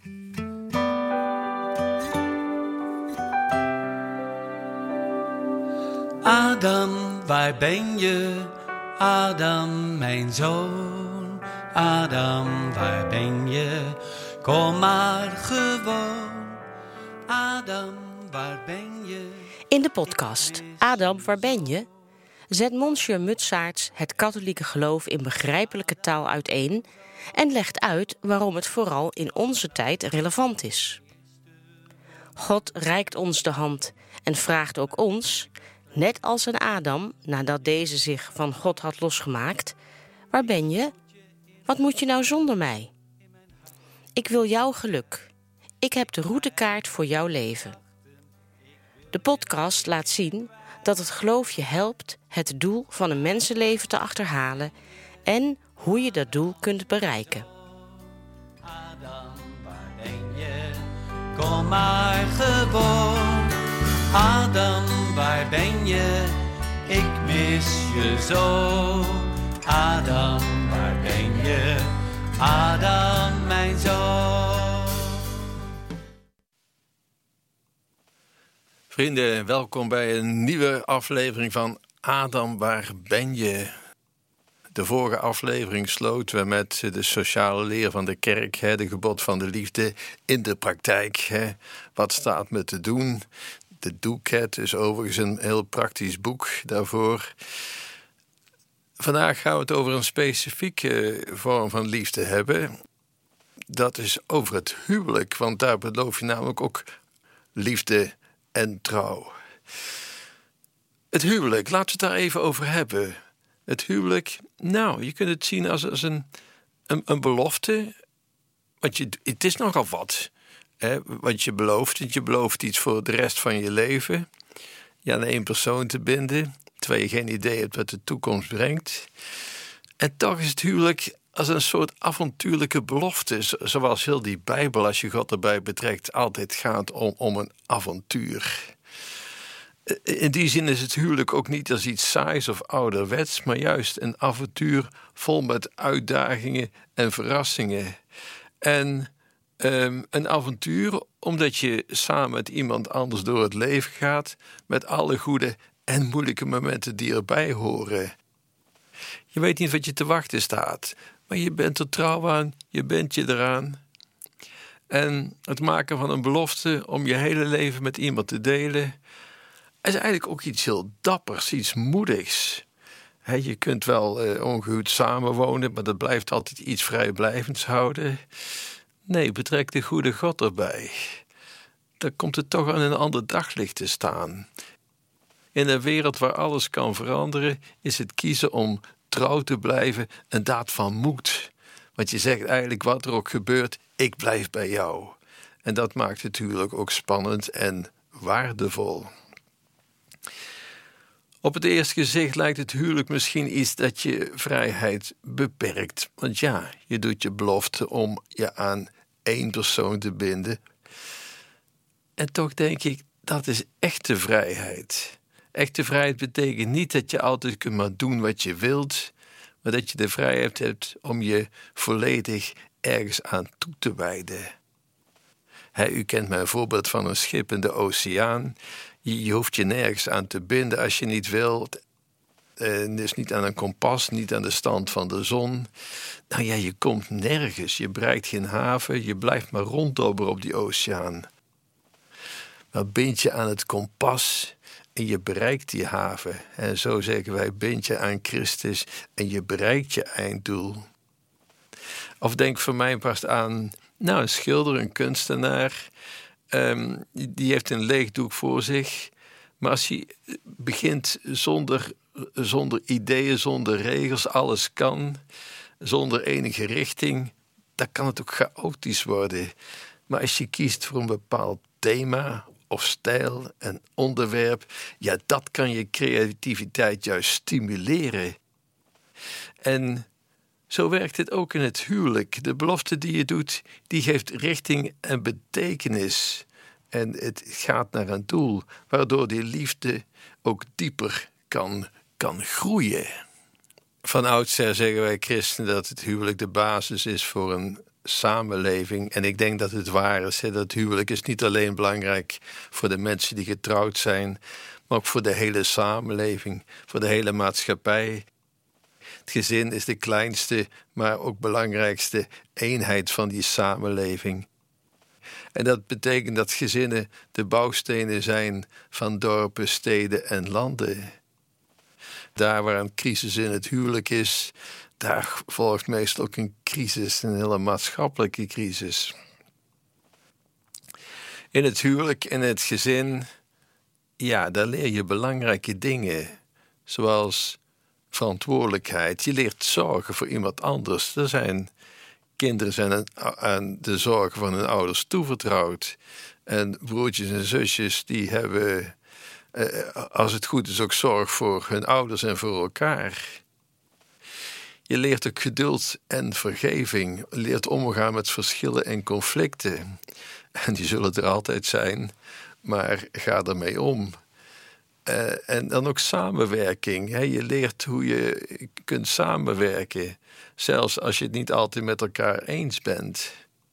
Adam, waar ben je? Adam, mijn zoon. Adam, waar ben je? Kom maar gewoon. Adam, waar ben je? In de podcast Adam, waar ben je? Zet Monsieur Mutsaerts het katholieke geloof in begrijpelijke taal uiteen en legt uit waarom het vooral in onze tijd relevant is. God reikt ons de hand en vraagt ook ons, net als een Adam, nadat deze zich van God had losgemaakt: waar ben je? Wat moet je nou zonder mij? Ik wil jouw geluk. Ik heb de routekaart voor jouw leven. De podcast laat zien dat het geloof je helpt het doel van een mensenleven te achterhalen en hoe je dat doel kunt bereiken. Adam, waar ben je? Kom maar gewoon. Adam, waar ben je? Ik mis je zo. Adam, waar ben je? Adam, mijn zoon. Vrienden, welkom bij een nieuwe aflevering van Adam, waar ben je? De vorige aflevering sloten we met de sociale leer van de kerk, de gebod van de liefde in de praktijk. Wat staat me te doen? De Doeket is overigens een heel praktisch boek daarvoor. Vandaag gaan we het over een specifieke vorm van liefde hebben. Dat is over het huwelijk, want daar beloof je namelijk ook liefde en trouw. Het huwelijk, laten we het daar even over hebben. Het huwelijk, nou, je kunt het zien als een belofte. Want het is nogal wat. Wat je belooft. Je belooft iets voor de rest van je leven. Je aan één persoon te binden. Terwijl je geen idee hebt wat de toekomst brengt. En toch is het huwelijk als een soort avontuurlijke belofte. Zoals heel die Bijbel, als je God erbij betrekt, altijd gaat om een avontuur. In die zin is het huwelijk ook niet als iets saais of ouderwets, maar juist een avontuur vol met uitdagingen en verrassingen. En een avontuur omdat je samen met iemand anders door het leven gaat, met alle goede en moeilijke momenten die erbij horen. Je weet niet wat je te wachten staat, maar je bent er trouw aan, je bent je eraan. En het maken van een belofte om je hele leven met iemand te delen is eigenlijk ook iets heel dappers, iets moedigs. Je kunt wel ongehuwd samenwonen, maar dat blijft altijd iets vrijblijvends houden. Nee, betrek de goede God erbij. Dan komt het toch aan een ander daglicht te staan. In een wereld waar alles kan veranderen, is het kiezen om trouw te blijven een daad van moed. Want je zegt eigenlijk, wat er ook gebeurt, ik blijf bij jou. En dat maakt het huwelijk ook spannend en waardevol. Op het eerste gezicht lijkt het huwelijk misschien iets dat je vrijheid beperkt. Want ja, je doet je belofte om je aan één persoon te binden. En toch denk ik, dat is echte vrijheid. Echte vrijheid betekent niet dat je altijd kunt maar doen wat je wilt, maar dat je de vrijheid hebt om je volledig ergens aan toe te wijden. U kent mijn voorbeeld van een schip in de oceaan. Je hoeft je nergens aan te binden als je niet wilt. Dus niet aan een kompas, niet aan de stand van de zon. Nou ja, je komt nergens. Je bereikt geen haven. Je blijft maar ronddobberen op die oceaan. Maar bind je aan het kompas en je bereikt die haven. En zo zeggen wij, bind je aan Christus en je bereikt je einddoel. Of denk voor mij vast aan een schilder, een kunstenaar. Die heeft een leeg doek voor zich. Maar als hij begint zonder ideeën, zonder regels, alles kan, zonder enige richting, dan kan het ook chaotisch worden. Maar als je kiest voor een bepaald thema of stijl en onderwerp, ja, dat kan je creativiteit juist stimuleren. En zo werkt het ook in het huwelijk. De belofte die je doet, die geeft richting en betekenis. En het gaat naar een doel, waardoor die liefde ook dieper kan groeien. Van oudsher zeggen wij christenen dat het huwelijk de basis is voor een samenleving. En ik denk dat het waar is. Hè, dat huwelijk is niet alleen belangrijk voor de mensen die getrouwd zijn, maar ook voor de hele samenleving, voor de hele maatschappij. Het gezin is de kleinste, maar ook belangrijkste eenheid van die samenleving. En dat betekent dat gezinnen de bouwstenen zijn van dorpen, steden en landen. Daar waar een crisis in het huwelijk is, daar volgt meestal ook een crisis, een hele maatschappelijke crisis. In het huwelijk en het gezin, ja, daar leer je belangrijke dingen, zoals verantwoordelijkheid. Je leert zorgen voor iemand anders. Er zijn kinderen zijn aan de zorgen van hun ouders toevertrouwd. En broertjes en zusjes die hebben, als het goed is, ook zorg voor hun ouders en voor elkaar. Je leert ook geduld en vergeving. Je leert omgaan met verschillen en conflicten. En die zullen er altijd zijn, maar ga ermee om. En dan ook samenwerking. Hè? Je leert hoe je kunt samenwerken, zelfs als je het niet altijd met elkaar eens bent.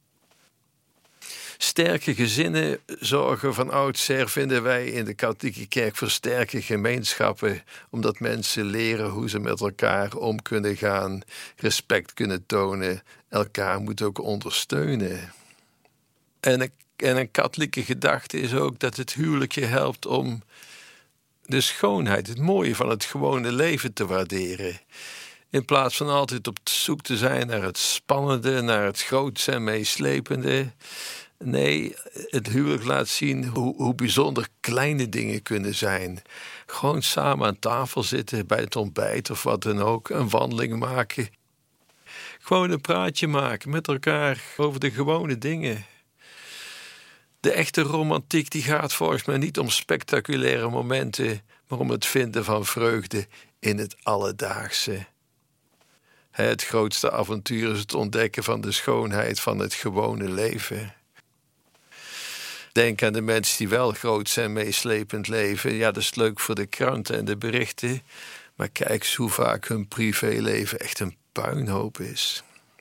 Sterke gezinnen zorgen van oudsher, vinden wij in de katholieke kerk, voor sterke gemeenschappen, omdat mensen leren hoe ze met elkaar om kunnen gaan, respect kunnen tonen, elkaar moeten ook ondersteunen. En een katholieke gedachte is ook dat het huwelijk je helpt om de schoonheid, het mooie van het gewone leven te waarderen. In plaats van altijd op zoek te zijn naar het spannende, naar het grootse en meeslepende. Nee, het huwelijk laat zien hoe bijzonder kleine dingen kunnen zijn. Gewoon samen aan tafel zitten bij het ontbijt of wat dan ook. Een wandeling maken. Gewoon een praatje maken met elkaar over de gewone dingen. De echte romantiek die gaat volgens mij niet om spectaculaire momenten, maar om het vinden van vreugde in het alledaagse. Het grootste avontuur is het ontdekken van de schoonheid van het gewone leven. Denk aan de mensen die wel groot en meeslepend leven. Ja, dat is leuk voor de kranten en de berichten. Maar kijk eens hoe vaak hun privéleven echt een puinhoop is.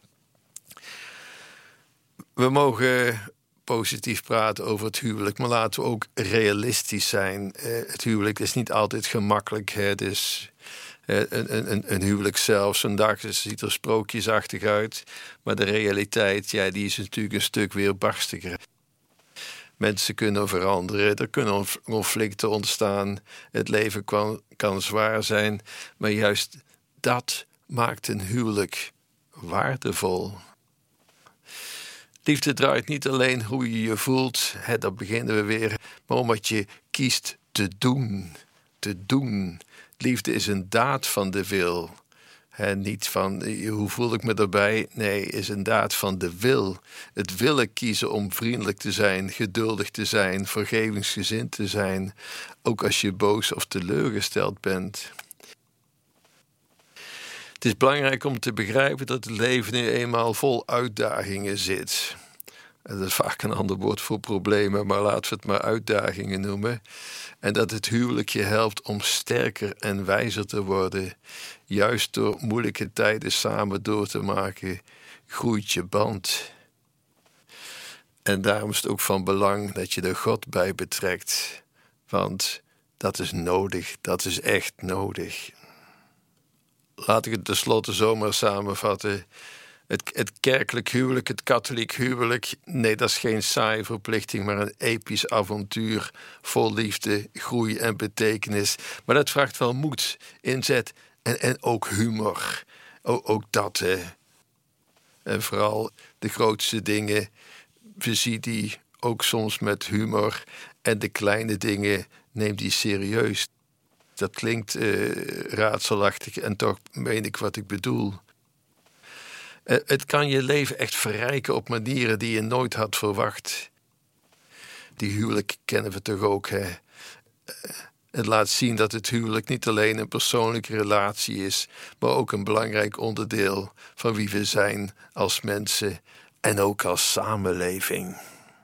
We mogen positief praten over het huwelijk, maar laten we ook realistisch zijn. Het huwelijk is niet altijd gemakkelijk. Het is een huwelijk zelf. Zo'n dag ziet er sprookjesachtig uit. Maar de realiteit, ja, die is natuurlijk een stuk weerbarstiger. Mensen kunnen veranderen, er kunnen conflicten ontstaan. Het leven kan zwaar zijn. Maar juist dat maakt een huwelijk waardevol. Liefde draait niet alleen hoe je je voelt, daar beginnen we weer, maar om wat je kiest te doen. Te doen. Liefde is een daad van de wil. Niet van hoe voel ik me erbij? Nee, is een daad van de wil. Het willen kiezen om vriendelijk te zijn, geduldig te zijn, vergevingsgezind te zijn. Ook als je boos of teleurgesteld bent. Het is belangrijk om te begrijpen dat het leven nu eenmaal vol uitdagingen zit. Dat is vaak een ander woord voor problemen, maar laten we het maar uitdagingen noemen. En dat het huwelijk je helpt om sterker en wijzer te worden. Juist door moeilijke tijden samen door te maken, groeit je band. En daarom is het ook van belang dat je er God bij betrekt. Want dat is nodig, dat is echt nodig. Laat ik het tenslotte zomaar samenvatten. Het kerkelijk huwelijk, het katholiek huwelijk, nee, dat is geen saaie verplichting, maar een episch avontuur vol liefde, groei en betekenis. Maar dat vraagt wel moed, inzet en ook humor. Ook dat, hè. En vooral de grootste dingen, bezie die ook soms met humor. En de kleine dingen, neem die serieus. Dat klinkt raadselachtig en toch meen ik wat ik bedoel. Het kan je leven echt verrijken op manieren die je nooit had verwacht. Die huwelijk kennen we toch ook, hè? Het laat zien dat het huwelijk niet alleen een persoonlijke relatie is, maar ook een belangrijk onderdeel van wie we zijn als mensen en ook als samenleving.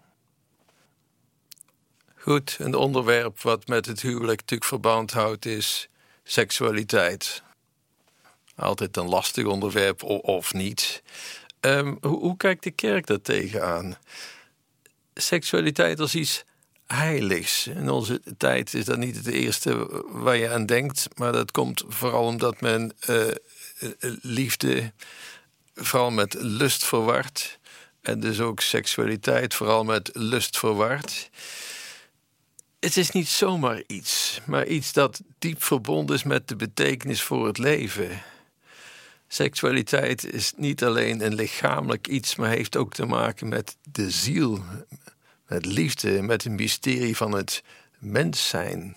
Goed, een onderwerp wat met het huwelijk natuurlijk verband houdt is seksualiteit. Altijd een lastig onderwerp of niet. Hoe kijkt de kerk daar tegenaan? Seksualiteit als iets heiligs. In onze tijd is dat niet het eerste waar je aan denkt, maar dat komt vooral omdat men liefde vooral met lust verward. En dus ook seksualiteit vooral met lust verward. Het is niet zomaar iets, maar iets dat diep verbonden is met de betekenis voor het leven. Seksualiteit is niet alleen een lichamelijk iets, maar heeft ook te maken met de ziel, met liefde, met het mysterie van het mens zijn.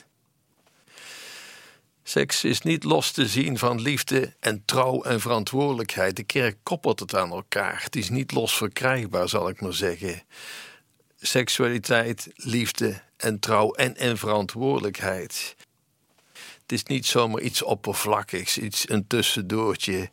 Seks is niet los te zien van liefde en trouw en verantwoordelijkheid. De kerk koppelt het aan elkaar. Het is niet los verkrijgbaar, zal ik maar zeggen. Seksualiteit, liefde en trouw en verantwoordelijkheid. Het is niet zomaar iets oppervlakkigs, een tussendoortje.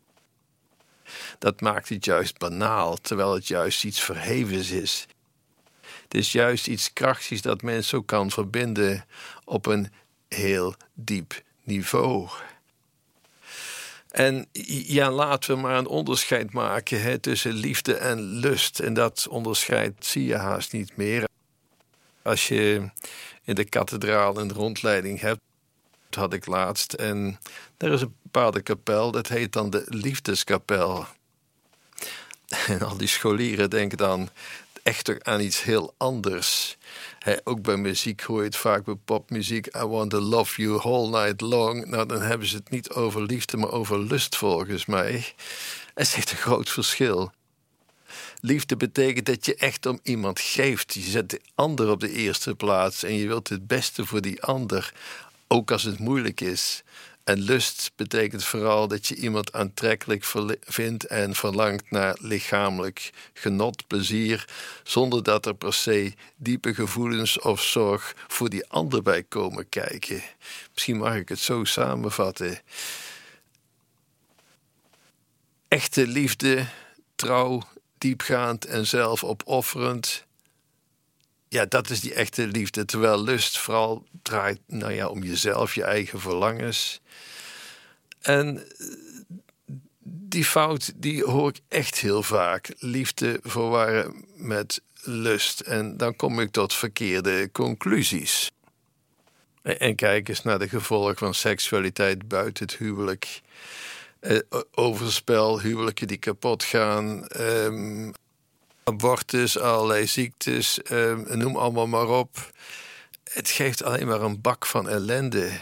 Dat maakt het juist banaal, terwijl het juist iets verhevens is. Het is juist iets krachtigs dat mensen ook kan verbinden op een heel diep niveau. En ja, laten we maar een onderscheid maken tussen liefde en lust. En dat onderscheid zie je haast niet meer. Als je in de kathedraal een rondleiding hebt, dat had ik laatst. En er is een bepaalde kapel, dat heet dan de liefdeskapel. En al die scholieren denken dan echt aan iets heel anders. Ook bij muziek hoor je het vaak bij popmuziek. I want to love you all night long. Nou, dan hebben ze het niet over liefde, maar over lust volgens mij. Er zit een groot verschil. Liefde betekent dat je echt om iemand geeft. Je zet de ander op de eerste plaats en je wilt het beste voor die ander, ook als het moeilijk is. En lust betekent vooral dat je iemand aantrekkelijk vindt en verlangt naar lichamelijk genot, plezier, zonder dat er per se diepe gevoelens of zorg voor die ander bij komen kijken. Misschien mag ik het zo samenvatten. Echte liefde, trouw, diepgaand en zelfopofferend. Ja, dat is die echte liefde. Terwijl lust vooral draait om jezelf, je eigen verlangens. En die fout, die hoor ik echt heel vaak. Liefde verwarren met lust. En dan kom ik tot verkeerde conclusies. En kijk eens naar de gevolgen van seksualiteit buiten het huwelijk. Overspel, huwelijken die kapot gaan, abortus, allerlei ziektes, noem allemaal maar op. Het geeft alleen maar een bak van ellende.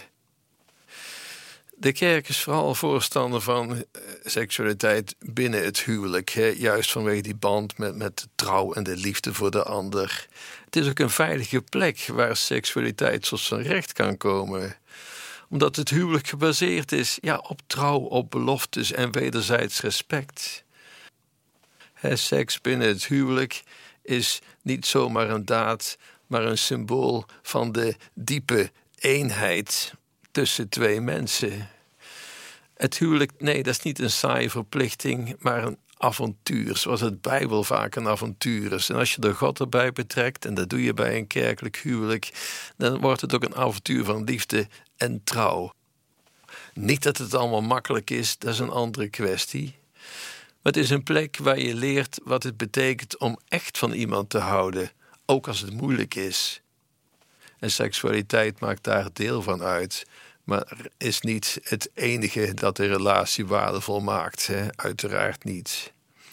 De kerk is vooral voorstander van seksualiteit binnen het huwelijk. Juist vanwege die band met de trouw en de liefde voor de ander. Het is ook een veilige plek waar seksualiteit tot zijn recht kan komen. Omdat het huwelijk gebaseerd is op trouw, op beloftes en wederzijds respect. Seks binnen het huwelijk is niet zomaar een daad, maar een symbool van de diepe eenheid tussen twee mensen. Het huwelijk, nee, dat is niet een saaie verplichting, maar een avontuur, zoals het Bijbel vaak een avontuur is. En als je er God erbij betrekt, en dat doe je bij een kerkelijk huwelijk, dan wordt het ook een avontuur van liefde en trouw. Niet dat het allemaal makkelijk is, dat is een andere kwestie. Maar het is een plek waar je leert wat het betekent om echt van iemand te houden, ook als het moeilijk is. En seksualiteit maakt daar deel van uit, maar is niet het enige dat de relatie waardevol maakt. Uiteraard niet.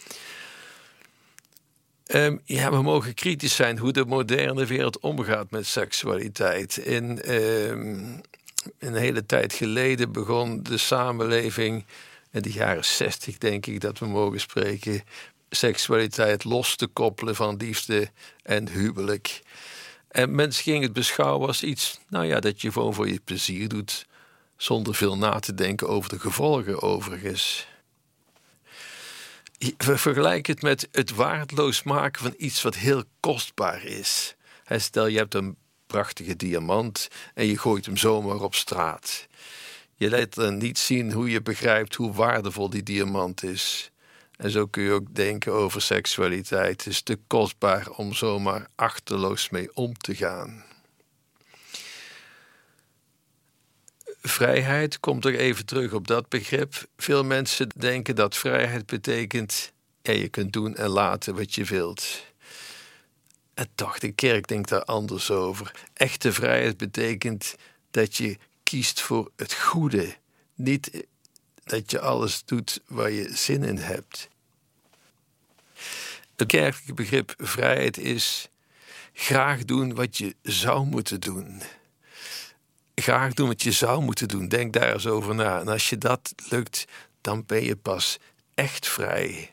We mogen kritisch zijn hoe de moderne wereld omgaat met seksualiteit. Een hele tijd geleden begon de samenleving, in de jaren 60 denk ik dat we mogen spreken, seksualiteit los te koppelen van liefde en huwelijk. En mensen gingen het beschouwen als iets, dat je gewoon voor je plezier doet, zonder veel na te denken over de gevolgen overigens. We vergelijken het met het waardeloos maken van iets wat heel kostbaar is. Stel, je hebt een prachtige diamant en je gooit hem zomaar op straat. Je laat dan niet zien hoe je begrijpt hoe waardevol die diamant is. En zo kun je ook denken over seksualiteit. Het is te kostbaar om zomaar achterloos mee om te gaan. Vrijheid, komt er even terug op dat begrip. Veel mensen denken dat vrijheid betekent Ja, je kunt doen en laten wat je wilt. En toch, de kerk denkt daar anders over. Echte vrijheid betekent dat je kiest voor het goede. Niet dat je alles doet waar je zin in hebt. Het kerkelijke begrip vrijheid is graag doen wat je zou moeten doen. Graag doen wat je zou moeten doen. Denk daar eens over na. En als je dat lukt, dan ben je pas echt vrij.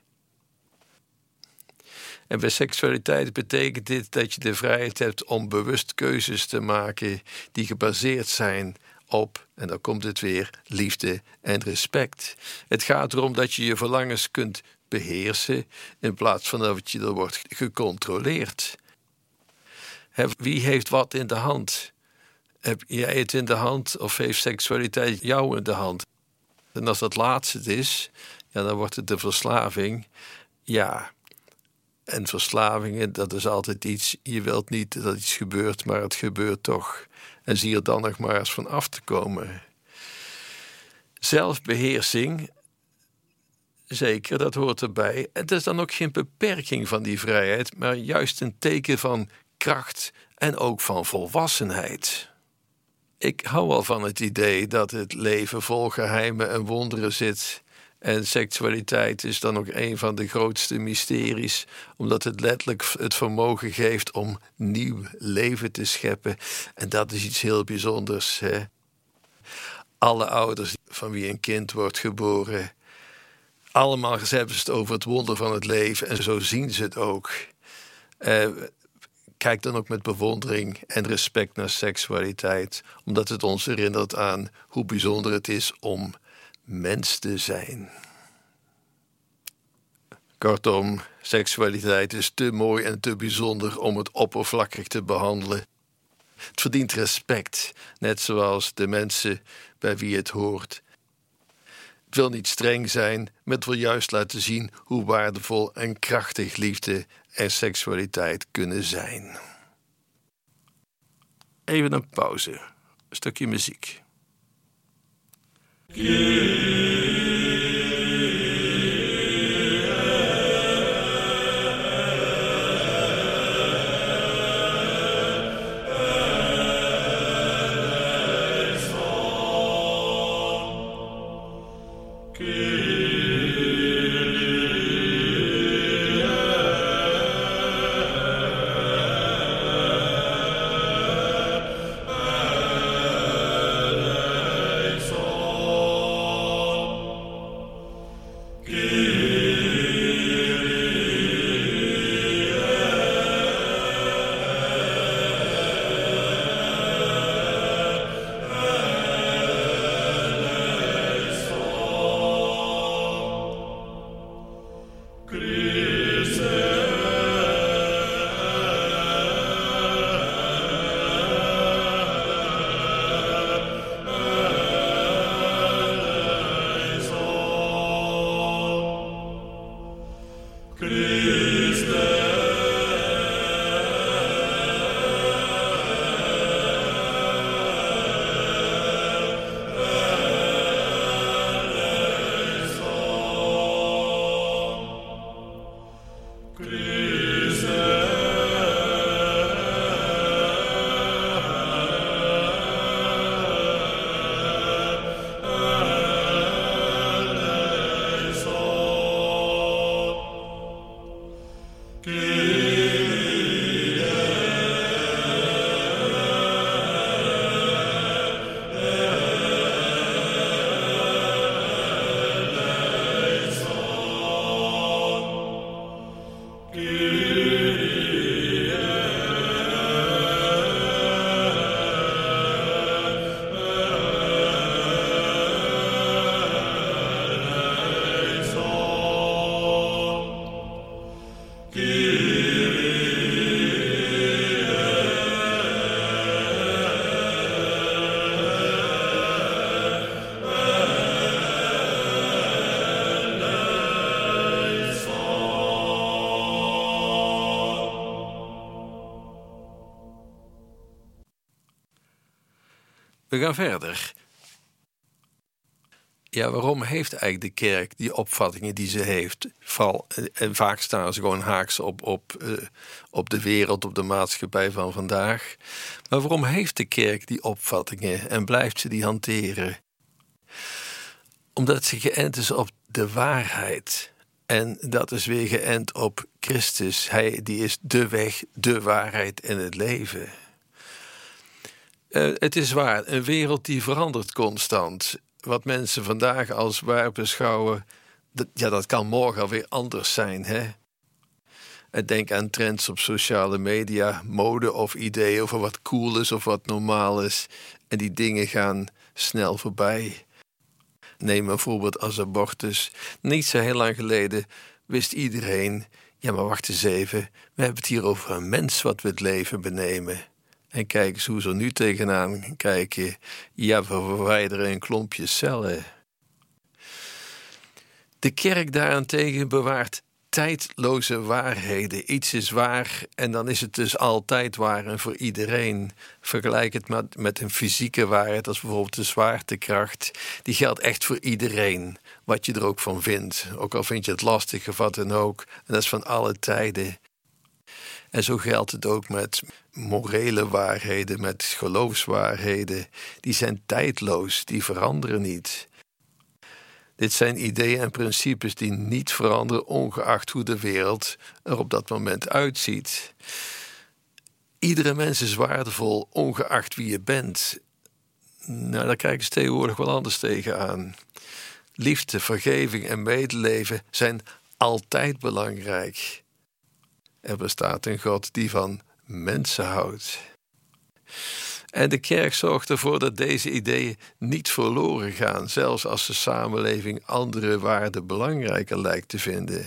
En bij seksualiteit betekent dit dat je de vrijheid hebt om bewust keuzes te maken die gebaseerd zijn op, en dan komt het weer, liefde en respect. Het gaat erom dat je je verlangens kunt beheersen in plaats van dat je er wordt gecontroleerd. Wie heeft wat in de hand? Heb jij het in de hand of heeft seksualiteit jou in de hand? En als dat laatste het is, ja, dan wordt het de verslaving. Ja, en verslavingen, dat is altijd iets, je wilt niet dat iets gebeurt, maar het gebeurt toch. En zie er dan nog maar eens van af te komen. Zelfbeheersing, zeker, dat hoort erbij. Het is dan ook geen beperking van die vrijheid, maar juist een teken van kracht en ook van volwassenheid. Ik hou wel van het idee dat het leven vol geheimen en wonderen zit. En seksualiteit is dan ook een van de grootste mysteries, omdat het letterlijk het vermogen geeft om nieuw leven te scheppen. En dat is iets heel bijzonders. Hè? Alle ouders van wie een kind wordt geboren, allemaal hebben ze het over het wonder van het leven. En zo zien ze het ook. Kijk dan ook met bewondering en respect naar seksualiteit, omdat het ons herinnert aan hoe bijzonder het is om mens te zijn. Kortom, seksualiteit is te mooi en te bijzonder om het oppervlakkig te behandelen. Het verdient respect, net zoals de mensen bij wie het hoort. Het wil niet streng zijn, maar het wil juist laten zien hoe waardevol en krachtig liefde en seksualiteit kunnen zijn. Even een pauze, een stukje muziek. We gaan verder. Ja, waarom heeft eigenlijk de kerk die opvattingen die ze heeft? Vooral, en vaak staan ze gewoon haaks op de wereld, op de maatschappij van vandaag. Maar waarom heeft de kerk die opvattingen en blijft ze die hanteren? Omdat ze geënt is op de waarheid. En dat is weer geënt op Christus. Hij die is de weg, de waarheid en het leven. Het is waar, een wereld die verandert constant. Wat mensen vandaag als waar beschouwen, dat kan morgen alweer anders zijn. Hè? Denk aan trends op sociale media, mode of ideeën over wat cool is of wat normaal is. En die dingen gaan snel voorbij. Neem een voorbeeld als abortus. Niet zo heel lang geleden wist iedereen, ja maar wacht eens even, we hebben het hier over een mens wat we het leven benemen. En kijk eens hoe ze er nu tegenaan kijken. Ja, we verwijderen een klompje cellen. De kerk daarentegen bewaart tijdloze waarheden. Iets is waar en dan is het dus altijd waar en voor iedereen. Vergelijk het met een fysieke waarheid, als bijvoorbeeld de zwaartekracht. Die geldt echt voor iedereen, wat je er ook van vindt. Ook al vind je het lastig of wat dan ook. En dat is van alle tijden. En zo geldt het ook met morele waarheden, met geloofswaarheden. Die zijn tijdloos, die veranderen niet. Dit zijn ideeën en principes die niet veranderen, ongeacht hoe de wereld er op dat moment uitziet. Iedere mens is waardevol, ongeacht wie je bent. Nou, daar kijken ze tegenwoordig wel anders tegenaan. Liefde, vergeving en medeleven zijn altijd belangrijk. Er bestaat een God die van mensen houdt. En de kerk zorgt ervoor dat deze ideeën niet verloren gaan, zelfs als de samenleving andere waarden belangrijker lijkt te vinden.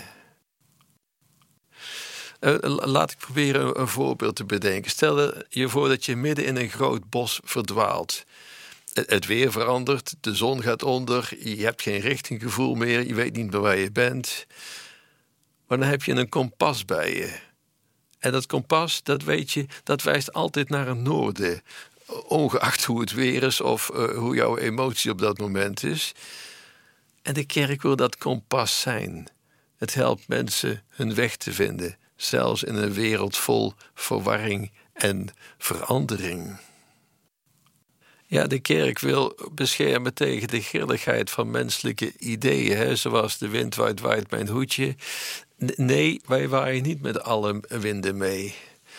Laat ik proberen een voorbeeld te bedenken. Stel je voor dat je midden in een groot bos verdwaalt. Het weer verandert, de zon gaat onder, je hebt geen richtinggevoel meer, je weet niet meer waar je bent. Maar dan heb je een kompas bij je. En dat kompas, dat weet je, dat wijst altijd naar het noorden. Ongeacht hoe het weer is of hoe jouw emotie op dat moment is. En de kerk wil dat kompas zijn. Het helpt mensen hun weg te vinden, zelfs in een wereld vol verwarring en verandering. Ja, de kerk wil beschermen tegen de grilligheid van menselijke ideeën, hè? Zoals de wind waait mijn hoedje. Nee, wij waaien niet met alle winden mee.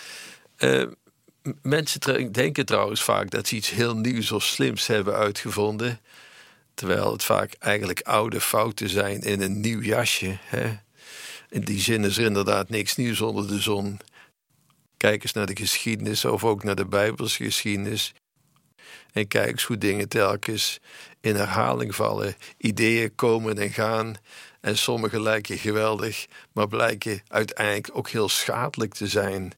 Mensen denken trouwens vaak dat ze iets heel nieuws of slims hebben uitgevonden, terwijl het vaak eigenlijk oude fouten zijn in een nieuw jasje. Hè? In die zin is er inderdaad niks nieuws onder de zon. Kijk eens naar de geschiedenis of ook naar de Bijbelse geschiedenis. En kijk eens hoe dingen telkens in herhaling vallen. Ideeën komen en gaan. En sommige lijken geweldig, maar blijken uiteindelijk ook heel schadelijk te zijn.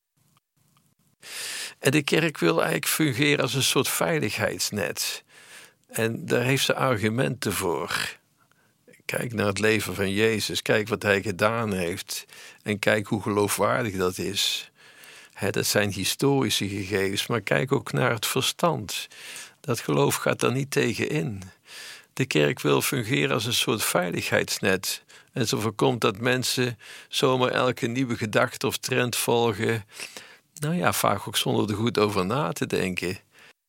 En de kerk wil eigenlijk fungeren als een soort veiligheidsnet. En daar heeft ze argumenten voor. Kijk naar het leven van Jezus. Kijk wat hij gedaan heeft. En kijk hoe geloofwaardig dat is. Dat zijn historische gegevens, maar kijk ook naar het verstand. Dat geloof gaat daar niet tegen in. De kerk wil fungeren als een soort veiligheidsnet. En zo voorkomt dat mensen zomaar elke nieuwe gedachte of trend volgen. Nou ja, vaak ook zonder er goed over na te denken.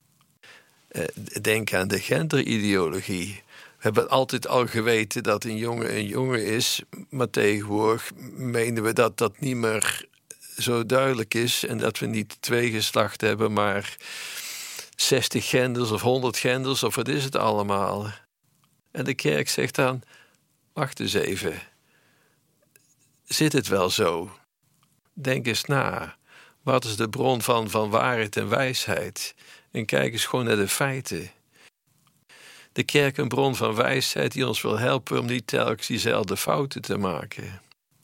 Denk aan de genderideologie. We hebben altijd al geweten dat een jongen is, maar tegenwoordig menen we dat dat niet meer zo duidelijk is en dat we niet 2 geslachten hebben, maar 60 genders of 100 genders of wat is het allemaal? En de kerk zegt dan, wacht eens even, zit het wel zo? Denk eens na, wat is de bron van waarheid en wijsheid? En kijk eens gewoon naar de feiten. De kerk een bron van wijsheid die ons wil helpen om niet telkens diezelfde fouten te maken.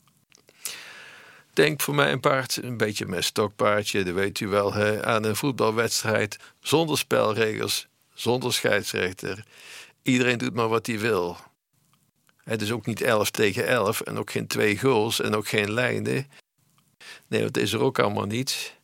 Denk voor mijn part, een beetje mijn stokpaardje, dat weet u wel, aan een voetbalwedstrijd zonder spelregels, zonder scheidsrechter. Iedereen doet maar wat hij wil. Het is ook niet 11 tegen 11 en ook geen 2 goals en ook geen lijnen. Nee, dat is er ook allemaal niet.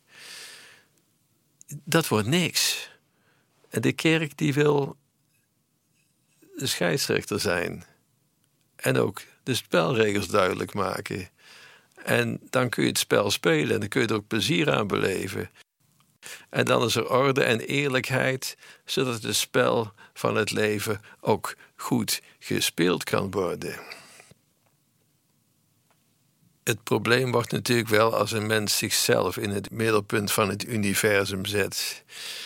Dat wordt niks. En de kerk die wil de scheidsrechter zijn. En ook de spelregels duidelijk maken. En dan kun je het spel spelen en dan kun je er ook plezier aan beleven. En dan is er orde en eerlijkheid, zodat het spel van het leven ook goed gespeeld kan worden. Het probleem wordt natuurlijk wel als een mens zichzelf in het middelpunt van het universum zet.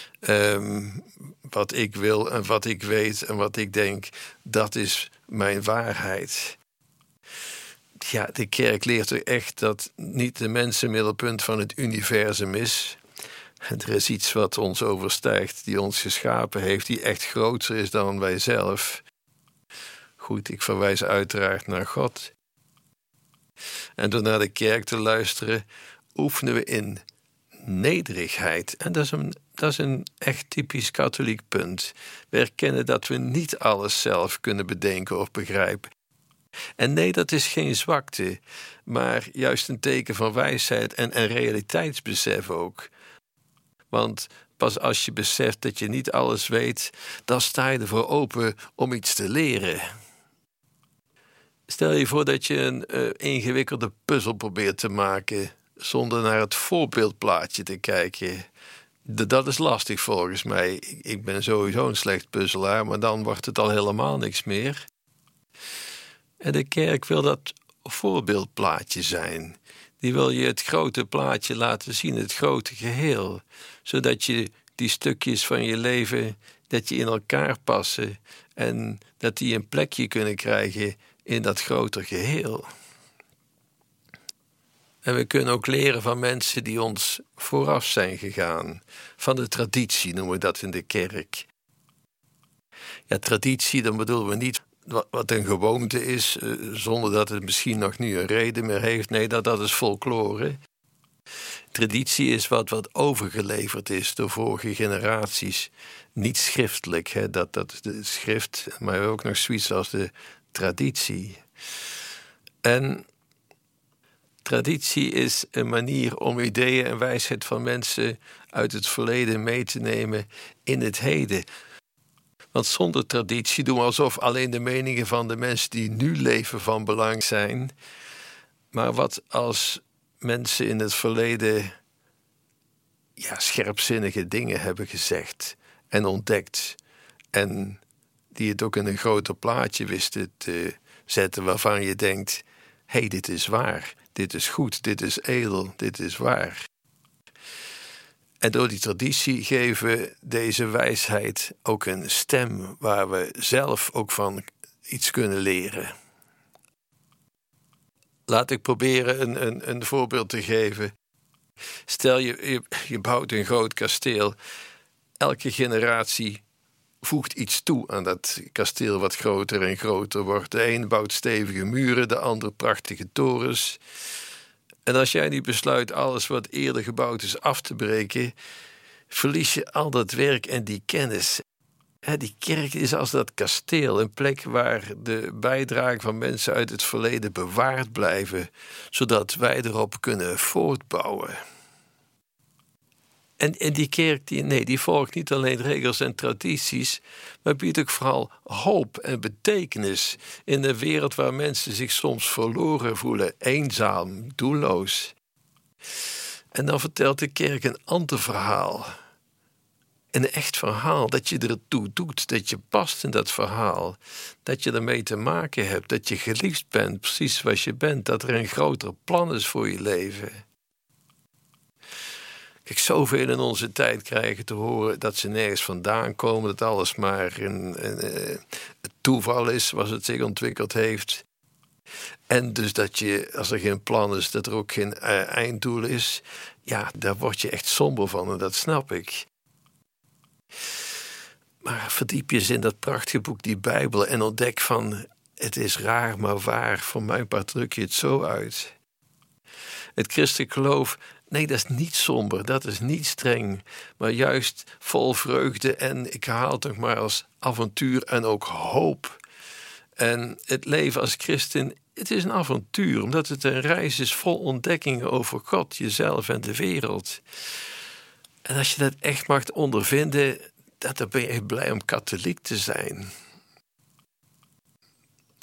Wat ik wil en wat ik weet en wat ik denk, dat is mijn waarheid. Ja, de kerk leert er echt dat niet de mens het middelpunt van het universum is. Er is iets wat ons overstijgt, die ons geschapen heeft, die echt groter is dan wij zelf. Goed, ik verwijs uiteraard naar God. En door naar de kerk te luisteren, oefenen we in nederigheid. En dat is een echt typisch katholiek punt. We erkennen dat we niet alles zelf kunnen bedenken of begrijpen. En nee, dat is geen zwakte, maar juist een teken van wijsheid en realiteitsbesef ook. Want pas als je beseft dat je niet alles weet, dan sta je ervoor open om iets te leren. Stel je voor dat je een ingewikkelde puzzel probeert te maken zonder naar het voorbeeldplaatje te kijken. Dat is lastig volgens mij. Ik ben sowieso een slecht puzzelaar, maar dan wordt het al helemaal niks meer. En de kerk wil dat voorbeeldplaatje zijn. Die wil je het grote plaatje laten zien, het grote geheel. Zodat je die stukjes van je leven, dat je in elkaar passen en dat die een plekje kunnen krijgen in dat groter geheel. En we kunnen ook leren van mensen die ons vooraf zijn gegaan. Van de traditie noemen we dat in de kerk. Ja, traditie, dan bedoelen we niet wat een gewoonte is, zonder dat het misschien nog nu een reden meer heeft. Nee, dat is folklore. Traditie is wat overgeleverd is door vorige generaties. Niet schriftelijk, hè? Dat is de schrift, maar we hebben ook nog zoiets als de traditie. En traditie is een manier om ideeën en wijsheid van mensen uit het verleden mee te nemen in het heden. Want zonder traditie doen we alsof alleen de meningen van de mensen die nu leven van belang zijn. Maar wat als mensen in het verleden scherpzinnige dingen hebben gezegd en ontdekt en die het ook in een groter plaatje wisten te zetten waarvan je denkt, hé, dit is waar, dit is goed, dit is edel, dit is waar. En door die traditie geven we deze wijsheid ook een stem waar we zelf ook van iets kunnen leren. Laat ik proberen een voorbeeld te geven. Stel je bouwt een groot kasteel. Elke generatie voegt iets toe aan dat kasteel wat groter en groter wordt. De een bouwt stevige muren, de ander prachtige torens. En als jij nu besluit alles wat eerder gebouwd is af te breken, verlies je al dat werk en die kennis. Die kerk is als dat kasteel, een plek waar de bijdragen van mensen uit het verleden bewaard blijven, zodat wij erop kunnen voortbouwen. En die kerk die volgt niet alleen regels en tradities, maar biedt ook vooral hoop en betekenis in een wereld waar mensen zich soms verloren voelen, eenzaam, doelloos. En dan vertelt de kerk een ander verhaal. Een echt verhaal, dat je ertoe doet, dat je past in dat verhaal. Dat je ermee te maken hebt, dat je geliefd bent, precies zoals je bent. Dat er een groter plan is voor je leven. Kijk, zoveel in onze tijd krijgen te horen dat ze nergens vandaan komen. Dat alles maar een toeval is, zoals het zich ontwikkeld heeft. En dus dat je, als er geen plan is, dat er ook geen einddoel is. Ja, daar word je echt somber van en dat snap ik. Maar verdiep je eens in dat prachtige boek, die Bijbel, en ontdek van, het is raar maar waar, voor mijn part druk je het zo uit. Het christelijk geloof, nee, dat is niet somber, dat is niet streng, maar juist vol vreugde en, ik haal het nog maar als avontuur en ook hoop. En het leven als christen, het is een avontuur, omdat het een reis is vol ontdekkingen over God, jezelf en de wereld. En als je dat echt mag ondervinden, dan ben je blij om katholiek te zijn.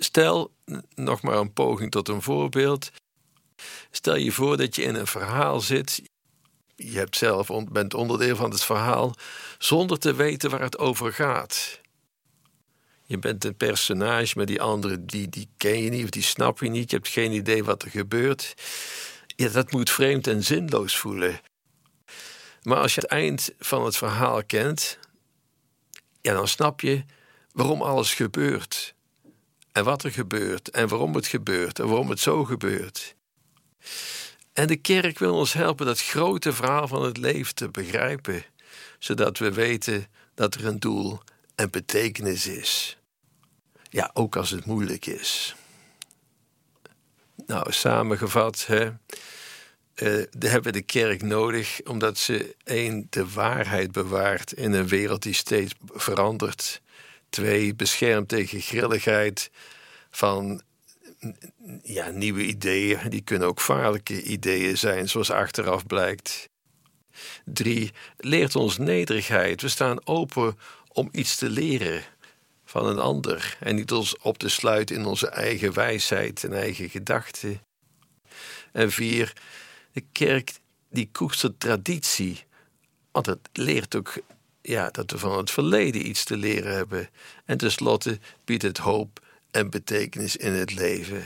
Stel, nog maar een poging tot een voorbeeld. Stel je voor dat je in een verhaal zit. Je bent onderdeel van het verhaal zonder te weten waar het over gaat. Je bent een personage, maar die anderen die ken je niet of die snap je niet. Je hebt geen idee wat er gebeurt. Ja, dat moet vreemd en zinloos voelen. Maar als je het eind van het verhaal kent, ja, dan snap je waarom alles gebeurt. En wat er gebeurt en waarom het gebeurt en waarom het zo gebeurt. En de kerk wil ons helpen dat grote verhaal van het leven te begrijpen, zodat we weten dat er een doel en betekenis is. Ja, ook als het moeilijk is. Nou, samengevat, hebben we de kerk nodig omdat ze 1, de waarheid bewaart in een wereld die steeds verandert. 2, beschermt tegen grilligheid van nieuwe ideeën. Die kunnen ook vaarlijke ideeën zijn, zoals achteraf blijkt. 3, leert ons nederigheid. We staan open om iets te leren van een ander en niet ons op te sluiten in onze eigen wijsheid en eigen gedachten. En 4, de kerk die koestert traditie, want het leert ook dat we van het verleden iets te leren hebben. En tenslotte biedt het hoop en betekenis in het leven.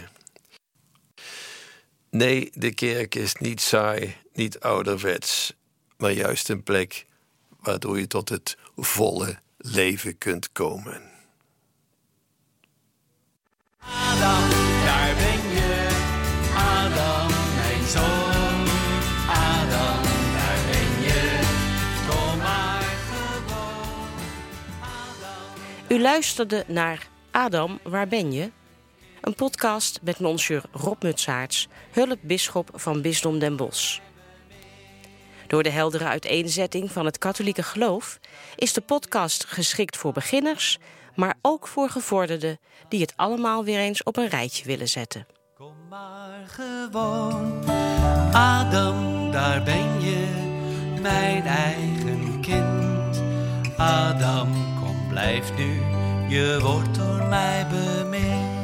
Nee, de kerk is niet saai, niet ouderwets, maar juist een plek waardoor je tot het volle leven kunt komen. Adam, daar ben je, Adam, mijn zoon. Adam, daar ben je, kom maar gewoon. Adam. U luisterde naar Adam, waar ben je? Een podcast met monsieur Rob Mutsaerts, hulpbisschop van Bisdom Den Bosch. Door de heldere uiteenzetting van het katholieke geloof is de podcast geschikt voor beginners, maar ook voor gevorderden die het allemaal weer eens op een rijtje willen zetten. Kom maar gewoon, Adam, daar ben je, mijn eigen kind. Adam, kom, blijf nu, je wordt door mij bemind.